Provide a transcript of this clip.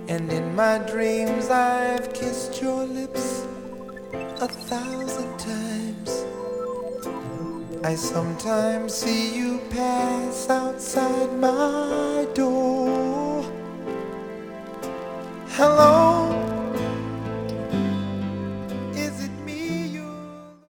And in my dreams I've kissed your lips 1,000 times. I sometimes see you pass outside my door. Hello.